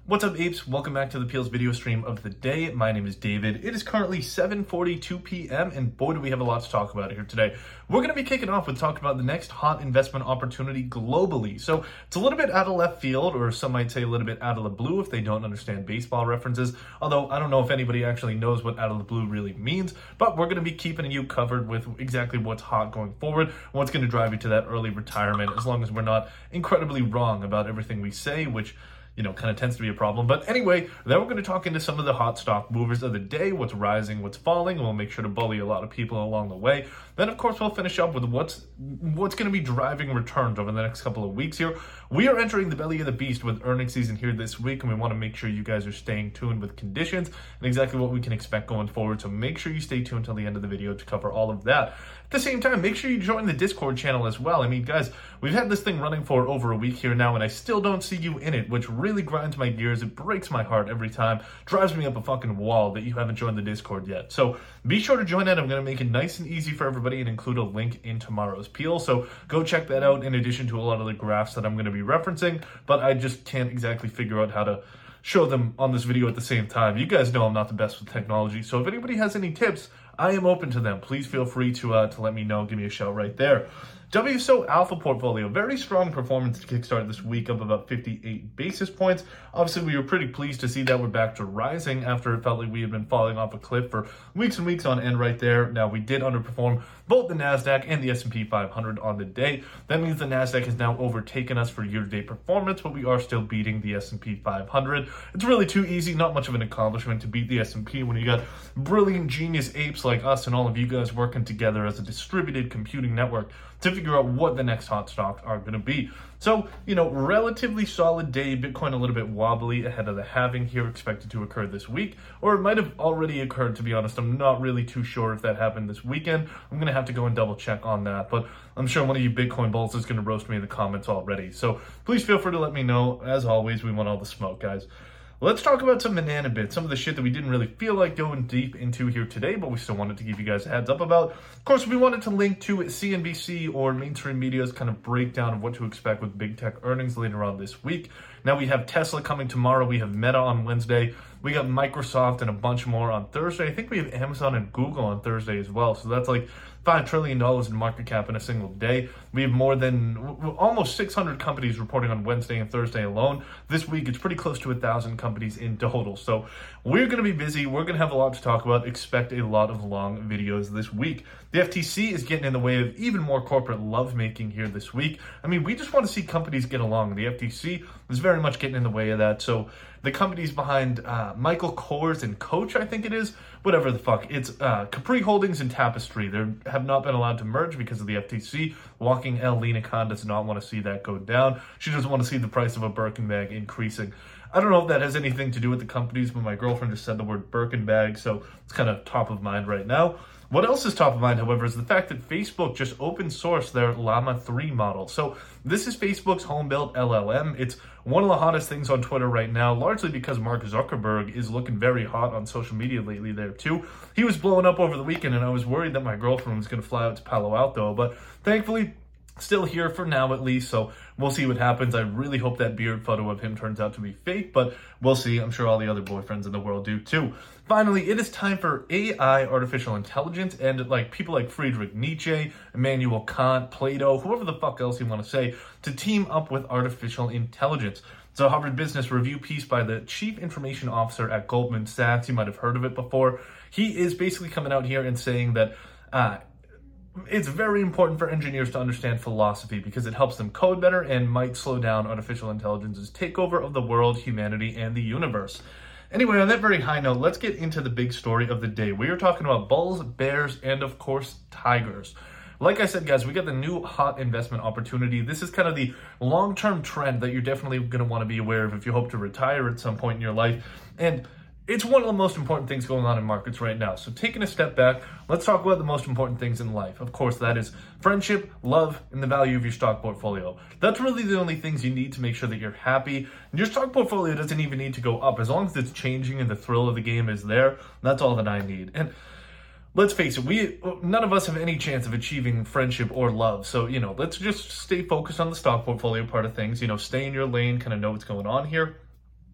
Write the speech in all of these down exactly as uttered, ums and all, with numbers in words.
What's up, apes? Welcome back to the Peels video stream of the day. My name is David. It is currently seven forty-two p m and boy do we have a lot to talk about here today. We're going to be kicking off with talking about the next hot investment opportunity globally. So it's a little bit out of left field, or some might say a little bit out of the blue if they don't understand baseball references. Although I don't know if anybody actually knows what out of the blue really means, but we're going to be keeping you covered with exactly what's hot going forward, what's going to drive you to that early retirement, as long as we're not incredibly wrong about everything we say, which you know, kind of tends to be a problem. But anyway, then we're going to talk into some of the hot stock movers of the day, what's rising, what's falling. We'll make sure to bully a lot of people along the way. Then, of course, we'll finish up with what's what's going to be driving returns over the next couple of weeks here. We are entering the belly of the beast with earnings season here this week, and we want to make sure you guys are staying tuned with conditions and exactly what we can expect going forward. So make sure you stay tuned until the end of the video to cover all of that. At the same time, make sure you join the Discord channel as well. I mean, guys, we've had this thing running for over a week here now, and I still don't see you in it, which really grinds my gears. It breaks my heart every time, drives me up a fucking wall that you haven't joined the Discord yet. So be sure to join that. I'm going to make it nice and easy for everybody and include a link in tomorrow's Peel. So go check that out in addition to a lot of the graphs that I'm going to be referencing, but I just can't exactly figure out how to show them on this video at the same time. You guys know I'm not the best with technology, so if anybody has any tips, I am open to them. Please feel free to uh, to let me know. Give me a shout right there. W S O Alpha portfolio, very strong performance to kickstart this week, up about fifty-eight basis points. Obviously, we were pretty pleased to see that we're back to rising after it felt like we had been falling off a cliff for weeks and weeks on end right there. Now, we did underperform both the NASDAQ and the S and P five hundred on the day. That means the NASDAQ has now overtaken us for year-to-date performance, but we are still beating the S and P five hundred. It's really too easy, not much of an accomplishment to beat the S and P when you got brilliant genius apes like us and all of you guys working together as a distributed computing network to figure out what the next hot stocks are going to be. So, you know, relatively solid day. Bitcoin a little bit wobbly ahead of the halving here, expected to occur this week, or it might have already occurred, to be honest. I'm not really too sure if that happened this weekend. I'm going to have to go and double check on that, but I'm sure one of you Bitcoin bulls is going to roast me in the comments already. So please feel free to let me know. As always, we want all the smoke, guys. Let's talk about some banana bits, some of the shit that we didn't really feel like going deep into here today, but we still wanted to give you guys a heads up about. Of course, we wanted to link to C N B C or mainstream media's kind of breakdown of what to expect with big tech earnings later on this week. Now we have Tesla coming tomorrow. We have Meta on Wednesday. We got Microsoft and a bunch more on Thursday. I think we have Amazon and Google on Thursday as well. So that's like five trillion dollars in market cap in a single day. We have more than almost six hundred companies reporting on Wednesday and Thursday alone. This week, it's pretty close to one thousand companies in total. So we're going to be busy. We're going to have a lot to talk about. Expect a lot of long videos this week. The F T C is getting in the way of even more corporate lovemaking here this week. I mean, we just want to see companies get along. The F T C is very much getting in the way of that. So the companies behind uh, Michael Kors and Coach, I think it is, whatever the fuck, it's uh, Capri Holdings and Tapestry. They have not been allowed to merge because of the F T C. Walking L. Lena Khan does not want to see that go down. She doesn't want to see the price of a Birkin bag increasing. I don't know if that has anything to do with the companies, but my girlfriend just said the word Birkin bag, so it's kind of top of mind right now. What else is top of mind, however, is the fact that Facebook just open sourced their Llama three model. So this is Facebook's home-built L L M. It's one of the hottest things on Twitter right now, largely because Mark Zuckerberg is looking very hot on social media lately there too. He was blowing up over the weekend, and I was worried that my girlfriend was going to fly out to Palo Alto, but thankfully, still here for now at least, so we'll see what happens. I really hope that beard photo of him turns out to be fake, but we'll see. I'm sure all the other boyfriends in the world do too. Finally, it is time for A I, artificial intelligence, and like people like Friedrich Nietzsche, Immanuel Kant, Plato, whoever the fuck else you want to say, to team up with artificial intelligence. It's a Harvard Business Review piece by the Chief Information Officer at Goldman Sachs. You might have heard of it before. He is basically coming out here and saying that uh, it's very important for engineers to understand philosophy because it helps them code better and might slow down artificial intelligence's takeover of the world, humanity, and the universe. Anyway, on that very high note, let's get into the big story of the day. We are talking about bulls, bears, and of course, tigers. Like I said, guys, we got the new hot investment opportunity. This is kind of the long-term trend that you're definitely going to want to be aware of if you hope to retire at some point in your life. And it's one of the most important things going on in markets right now. So taking a step back, let's talk about the most important things in life. Of course, that is friendship, love, and the value of your stock portfolio. That's really the only things you need to make sure that you're happy. And your stock portfolio doesn't even need to go up. As long as it's changing and the thrill of the game is there, that's all that I need. And let's face it, we none of us have any chance of achieving friendship or love. So, you know, let's just stay focused on the stock portfolio part of things. You know, stay in your lane, kind of know what's going on here.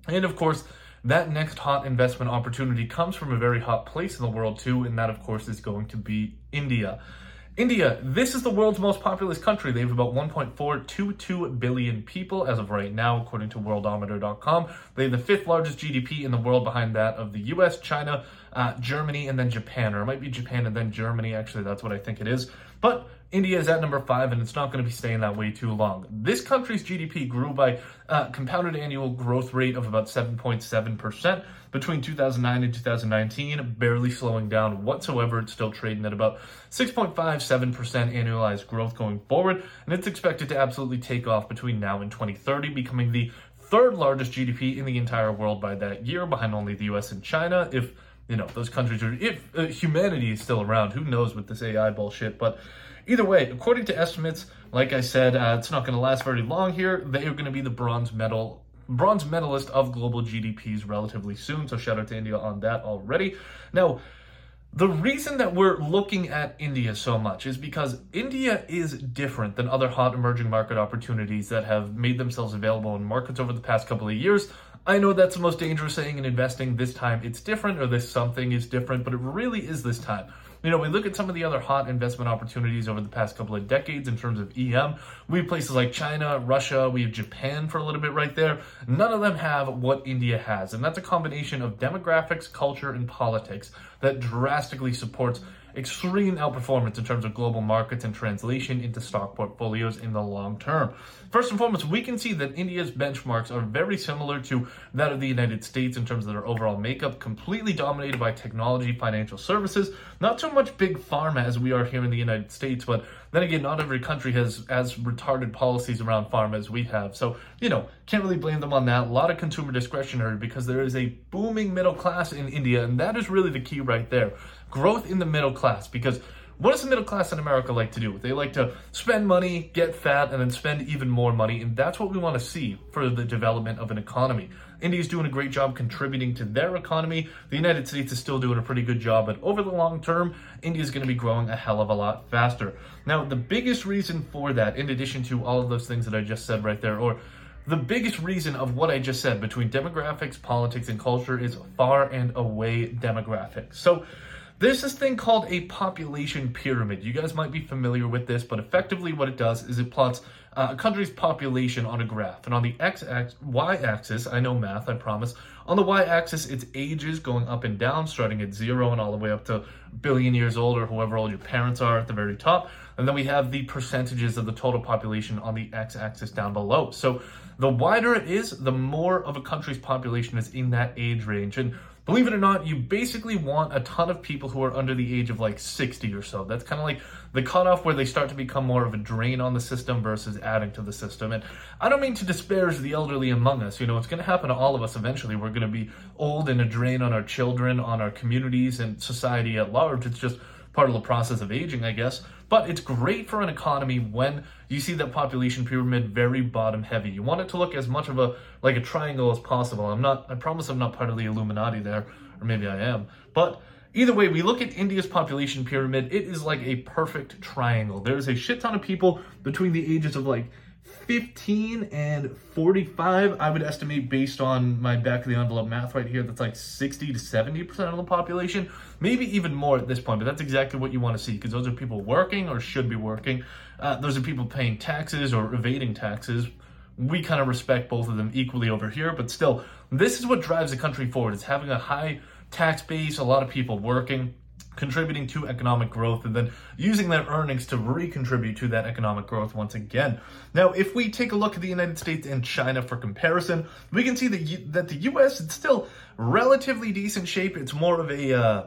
And of course, that next hot investment opportunity comes from a very hot place in the world too, and that of course is going to be India. India, this is the world's most populous country. They have about one point four two two billion people as of right now, according to worldometer dot com. They have the fifth largest G D P in the world behind that of the U S, China, uh, Germany, and then Japan. Or it might be Japan and then Germany. Actually, that's what I think it is. But India is at number five, and it's not going to be staying that way too long. This country's G D P grew by a compounded annual growth rate of about seven point seven percent between two thousand nine and two thousand nineteen, barely slowing down whatsoever. It's still trading at about six point five seven percent annualized growth going forward, and it's expected to absolutely take off between now and twenty thirty, becoming the third largest G D P in the entire world by that year, behind only the U S and China. If, you know, those countries are, if uh, humanity is still around, who knows with this A I bullshit, but either way, according to estimates, like I said, uh, it's not going to last very long here. They are going to be the bronze medal, bronze medalist of global G D Ps relatively soon. So shout out to India on that already. Now, the reason that we're looking at India so much is because India is different than other hot emerging market opportunities that have made themselves available in markets over the past couple of years. I know that's the most dangerous saying in investing. This time it's different, or this something is different, but it really is this time. You know, we look at some of the other hot investment opportunities over the past couple of decades in terms of E M. We have places like China, Russia, we have Japan for a little bit right there. None of them have what India has, and that's a combination of demographics, culture, and politics that drastically supports extreme outperformance in terms of global markets and translation into stock portfolios in the long term. First and foremost, we can see that India's benchmarks are very similar to that of the United States in terms of their overall makeup, completely dominated by technology, financial services, not so much big pharma as we are here in the United States, but then again, not every country has as retarded policies around pharma as we have. So, you know, can't really blame them on that. A lot of consumer discretionary because there is a booming middle class in India, and that is really the key right there. Growth in the middle class, because what does the middle class in America like to do? They like to spend money, get fat, and then spend even more money, and that's what we want to see for the development of an economy. India's doing a great job contributing to their economy. The United States is still doing a pretty good job, but over the long term, India's going to be growing a hell of a lot faster. Now, the biggest reason for that, in addition to all of those things that I just said right there, or the biggest reason of what I just said between demographics, politics, and culture is far and away demographics. So there's this thing called a population pyramid. You guys might be familiar with this, but effectively what it does is it plots uh, a country's population on a graph. And on the x y-axis, I know math, I promise. On the y-axis, it's ages going up and down, starting at zero and all the way up to a billion years old, or however old your parents are at the very top. And then we have the percentages of the total population on the x-axis down below. So the wider it is, the more of a country's population is in that age range. And believe it or not, you basically want a ton of people who are under the age of like sixty or so. That's kind of like the cutoff where they start to become more of a drain on the system versus adding to the system. And I don't mean to disparage the elderly among us. You know, it's going to happen to all of us eventually. We're going to be old and a drain on our children, on our communities, and society at large. It's just part of the process of aging, I guess. But it's great for an economy when you see that population pyramid very bottom heavy. You want it to look as much of a like a triangle as possible. I'm not, I promise I'm not part of the Illuminati there, or maybe I am. But either way, we look at India's population pyramid, it is like a perfect triangle. There's a shit ton of people between the ages of like fifteen and forty-five, I would estimate, based on my back of the envelope math right here, that's like sixty to seventy percent of the population, maybe even more at this point, but that's exactly what you want to see, because those are people working or should be working. Uh, those are people paying taxes or evading taxes. We kind of respect both of them equally over here, but still, this is what drives the country forward. It's having a high tax base, a lot of people working, contributing to economic growth, and then using their earnings to recontribute to that economic growth once again. Now, if we take a look at the United States and China for comparison, we can see that, U- that the U S is still relatively decent shape. It's more of a uh,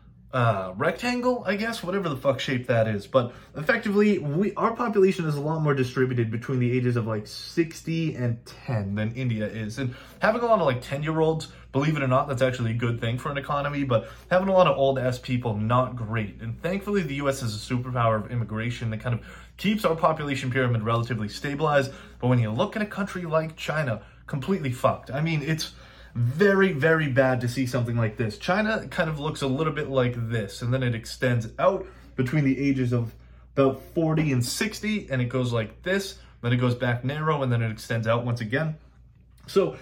uh, rectangle, I guess, whatever the fuck shape that is. But effectively, we our population is a lot more distributed between the ages of like sixty and ten than India is. And having a lot of like ten-year-olds, believe it or not, that's actually a good thing for an economy, but having a lot of old-ass people, not great. And thankfully, the U S is a superpower of immigration that kind of keeps our population pyramid relatively stabilized. But when you look at a country like China, completely fucked. I mean, it's very, very bad to see something like this. China kind of looks a little bit like this, and then it extends out between the ages of about forty and sixty, and it goes like this, then it goes back narrow, and then it extends out once again. So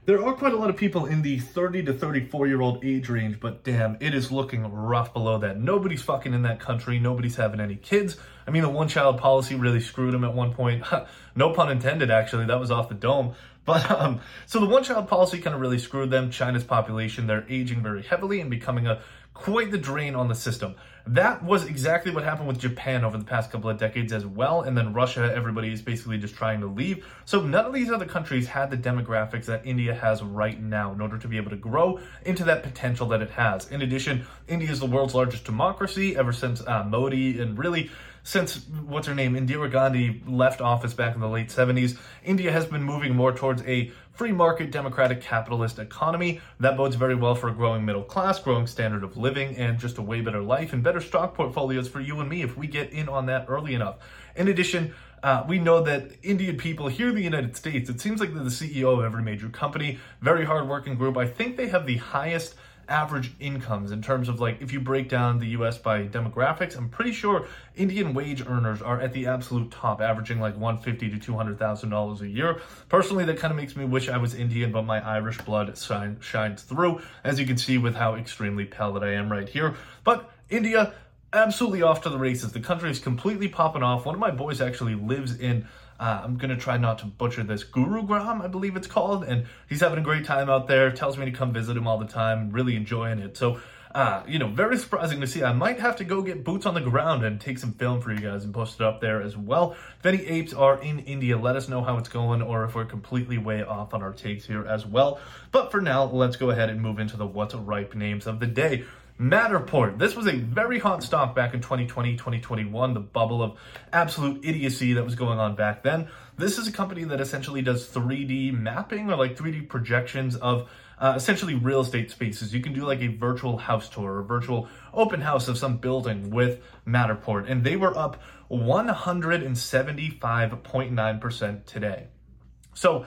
there are quite a lot of people in the thirty to thirty-four year old age range, but damn, it is looking rough below that. Nobody's fucking in that country. Nobody's having any kids. I mean, the one-child policy really screwed them at one point. No pun intended, actually. That was off the dome. But, um, so the one-child policy kind of really screwed them. China's population, they're aging very heavily and becoming a quite the drain on the system. That was exactly what happened with Japan over the past couple of decades as well. And then Russia, everybody is basically just trying to leave. So none of these other countries had the demographics that India has right now in order to be able to grow into that potential that it has. In addition, India is the world's largest democracy ever since uh, Modi and really since, what's her name, Indira Gandhi left office back in the late seventies, India has been moving more towards a free market, democratic, capitalist economy. That bodes very well for a growing middle class, growing standard of living, and just a way better life and better stock portfolios for you and me if we get in on that early enough. In addition, uh, we know that Indian people here in the United States, it seems like they're the C E O of every major company, very hardworking group. I think they have the highest average incomes in terms of, like, if you break down the U S by demographics. I'm pretty sure Indian wage earners are at the absolute top, averaging like one hundred fifty thousand to two hundred thousand dollars a year. Personally, that kind of makes me wish I was Indian, but my Irish blood shine, shines through, as you can see with how extremely pale that I am right here. But India, absolutely off to the races. The country is completely popping off. One of my boys actually lives in Uh, I'm going to try not to butcher this, Gurugram, I believe it's called, and he's having a great time out there, tells me to come visit him all the time, really enjoying it. So, uh, you know, very surprising to see. I might have to go get boots on the ground and take some film for you guys and post it up there as well. If any apes are in India, let us know how it's going or if we're completely way off on our takes here as well. But for now, let's go ahead and move into the What's Ripe names of the day. Matterport. This was a very hot stock back in twenty twenty, twenty twenty-one, the bubble of absolute idiocy that was going on back then. This is a company that essentially does three D mapping or like three D projections of uh, essentially real estate spaces. You can do like a virtual house tour or a virtual open house of some building with Matterport, and they were up one hundred seventy-five point nine percent today. So,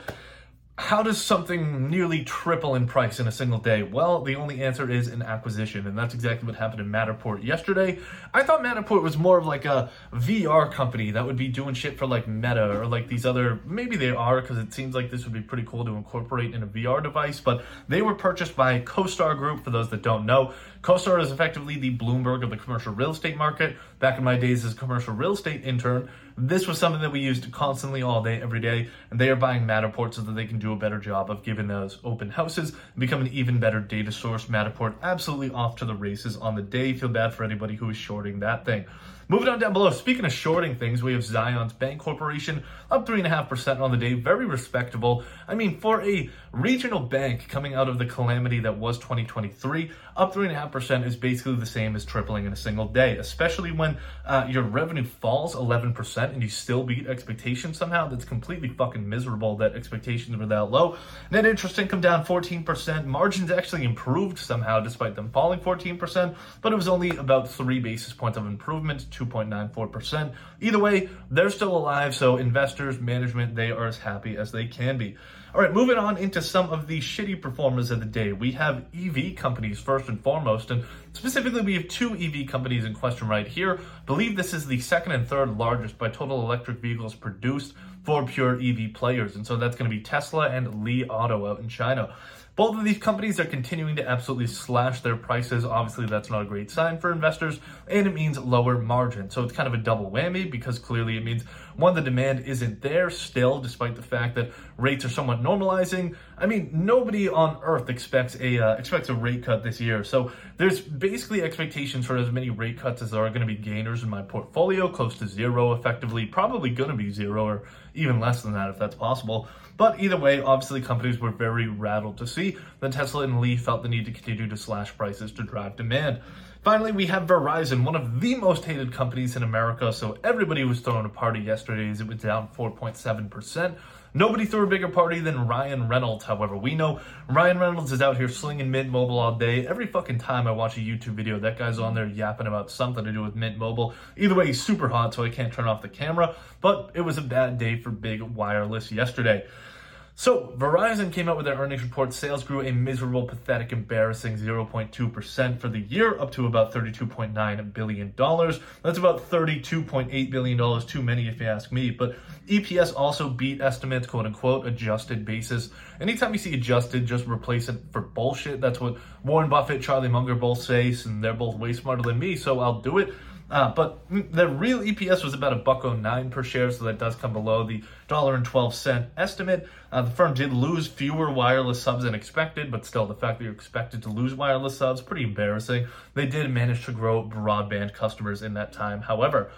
how does something nearly triple in price in a single day? Well, the only answer is an acquisition, and that's exactly what happened in Matterport yesterday. I thought Matterport was more of like a V R company that would be doing shit for like Meta or like these other, maybe they are, because it seems like this would be pretty cool to incorporate in a V R device, but they were purchased by CoStar Group, for those that don't know. CoStar is effectively the Bloomberg of the commercial real estate market. Back in my days as a commercial real estate intern, this was something that we used constantly all day, every day, and they are buying Matterport so that they can do a better job of giving those open houses and become an even better data source. Matterport absolutely off to the races on the day. Feel bad for anybody who is shorting that thing. Moving on down below, speaking of shorting things, we have Zions Bank Corporation up three point five percent on the day. Very respectable. I mean, for a regional bank coming out of the calamity that was twenty twenty-three, up three point five percent is basically the same as tripling in a single day, especially when uh, your revenue falls eleven percent and you still beat expectations somehow. That's completely fucking miserable that expectations were that low. Net interest income down fourteen percent. Margins actually improved somehow despite them falling fourteen percent, but it was only about three basis points of improvement, two point nine four percent. Either way, they're still alive, so investors, management, they are as happy as they can be. All right, moving on into some of the shitty performers of the day. We have E V companies first and foremost, and specifically we have two E V companies in question right here. I believe this is the second and third largest by total electric vehicles produced for pure E V players, and so that's going to be Tesla and Li Auto out in China. Both of these companies are continuing to absolutely slash their prices. Obviously, that's not a great sign for investors, and it means lower margin. So it's kind of a double whammy because clearly it means, one, the demand isn't there still, despite the fact that rates are somewhat normalizing. I mean, nobody on earth expects a uh, expects a rate cut this year. So there's basically expectations for as many rate cuts as there are going to be gainers in my portfolio, close to zero effectively, probably going to be zero or even less than that if that's possible. But either way, obviously companies were very rattled to see that Tesla and Li felt the need to continue to slash prices to drive demand. Finally, we have Verizon, one of the most hated companies in America, so everybody was throwing a party yesterday as it was down four point seven percent. Nobody threw a bigger party than Ryan Reynolds, however. We know Ryan Reynolds is out here slinging Mint Mobile all day. Every fucking time I watch a YouTube video, that guy's on there yapping about something to do with Mint Mobile. Either way, he's super hot, so I can't turn off the camera, but it was a bad day for big wireless yesterday. So, Verizon came out with their earnings report. Sales grew a miserable, pathetic, embarrassing zero point two percent for the year, up to about thirty-two point nine billion dollars. That's about thirty-two point eight billion dollars too many if you ask me. But E P S also beat estimates, quote unquote, adjusted basis. Anytime you see adjusted, just replace it for bullshit. That's what Warren Buffett, Charlie Munger both say, and they're both way smarter than me, so I'll do it. Uh, but the real E P S was about a buck oh nine per share, so that does come below the one dollar and twelve cent estimate. Uh, the firm did lose fewer wireless subs than expected, but still, the fact that you're expected to lose wireless subs, pretty embarrassing. They did manage to grow broadband customers in that time, however.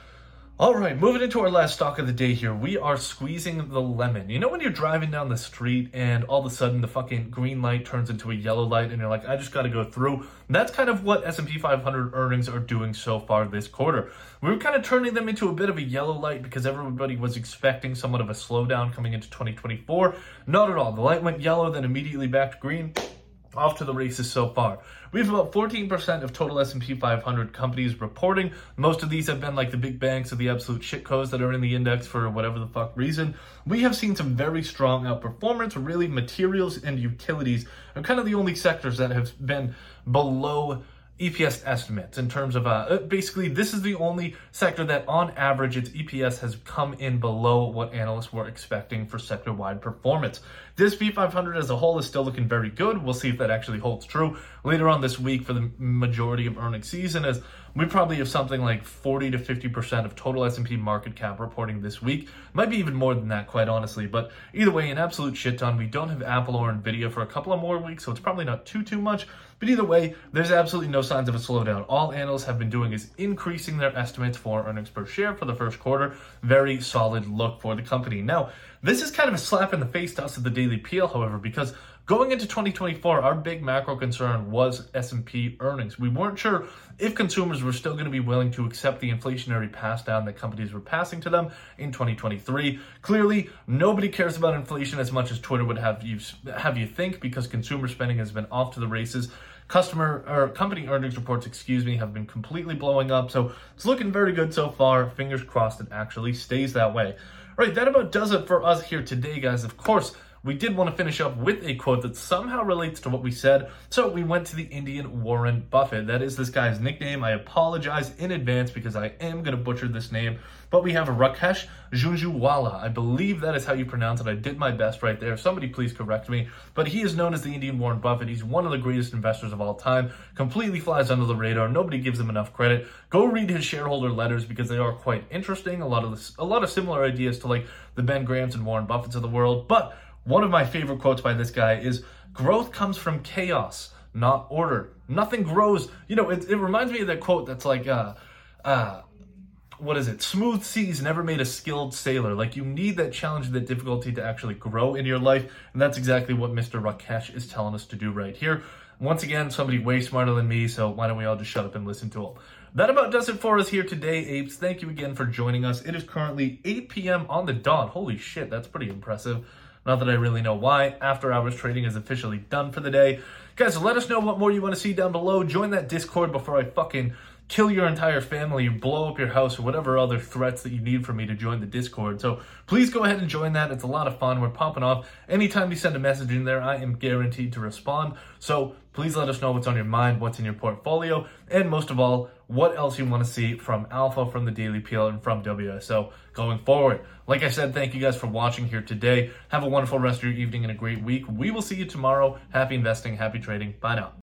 All right, moving into our last stock of the day here, we are squeezing the lemon. You know when you're driving down the street and all of a sudden the fucking green light turns into a yellow light and you're like, I just got to go through? That's kind of what S and P five hundred earnings are doing so far this quarter. We were kind of turning them into a bit of a yellow light because everybody was expecting somewhat of a slowdown coming into twenty twenty-four. Not at all. The light went yellow, then immediately back to green. Off to the races so far. We have about fourteen percent of total S and P five hundred companies reporting. Most of these have been like the big banks or the absolute shitcodes that are in the index for whatever the fuck reason. We have seen some very strong outperformance. Really, materials and utilities are kind of the only sectors that have been below E P S estimates in terms of, uh, basically, this is the only sector that on average its E P S has come in below what analysts were expecting for sector-wide performance. The S and P five hundred as a whole is still looking very good. We'll see if that actually holds true later on this week for the majority of earnings season, as we probably have something like forty to fifty percent of total S and P market cap reporting this week. Might be even more than that, quite honestly. But either way, an absolute shit ton. We don't have Apple or Nvidia for a couple of more weeks, so it's probably not too, too much. But either way, there's absolutely no signs of a slowdown. All analysts have been doing is increasing their estimates for earnings per share for the first quarter. Very solid look for the company. Now, this is kind of a slap in the face to us at the Daily Peel, however, because going into twenty twenty-four, our big macro concern was S and P earnings. We weren't sure if consumers were still going to be willing to accept the inflationary pass down that companies were passing to them in twenty twenty-three. Clearly, nobody cares about inflation as much as Twitter would have you have you think, because consumer spending has been off to the races. Customer or company earnings reports, excuse me, have been completely blowing up. So it's looking very good so far. Fingers crossed it actually stays that way. All right, that about does it for us here today, guys. Of course, we did want to finish up with a quote that somehow relates to what we said. So we went to the Indian Warren Buffett. That is this guy's nickname. I apologize in advance because I am going to butcher this name. But we have Rakesh Jhunjhunwala. I believe that is how you pronounce it. I did my best right there. Somebody please correct me. But he is known as the Indian Warren Buffett. He's one of the greatest investors of all time. Completely flies under the radar. Nobody gives him enough credit. Go read his shareholder letters because they are quite interesting. A lot of this, a lot of similar ideas to like the Ben Grahams and Warren Buffetts of the world. But one of my favorite quotes by this guy is, growth comes from chaos, not order. Nothing grows. You know, it, it reminds me of that quote that's like, uh, uh, what is it? Smooth seas never made a skilled sailor. Like, you need that challenge and that difficulty to actually grow in your life. And that's exactly what Mister Rakesh is telling us to do right here. Once again, somebody way smarter than me, so why don't we all just shut up and listen to him? That about does it for us here today, apes. Thank you again for joining us. It is currently eight p.m. on the dot. Holy shit, that's pretty impressive. Not that I really know why. After hours trading is officially done for the day. Guys, let us know what more you want to see down below. Join that Discord before I fucking kill your entire family, blow up your house, or whatever other threats that you need for me to join the Discord. So please go ahead and join that. It's a lot of fun. We're popping off. Anytime you send a message in there, I am guaranteed to respond. So please let us know what's on your mind, what's in your portfolio, and most of all, what else you want to see from Alpha, from the Daily Peel, and from W S O going forward. Like I said, thank you guys for watching here today. Have a wonderful rest of your evening and a great week. We will see you tomorrow. Happy investing, happy trading. Bye now.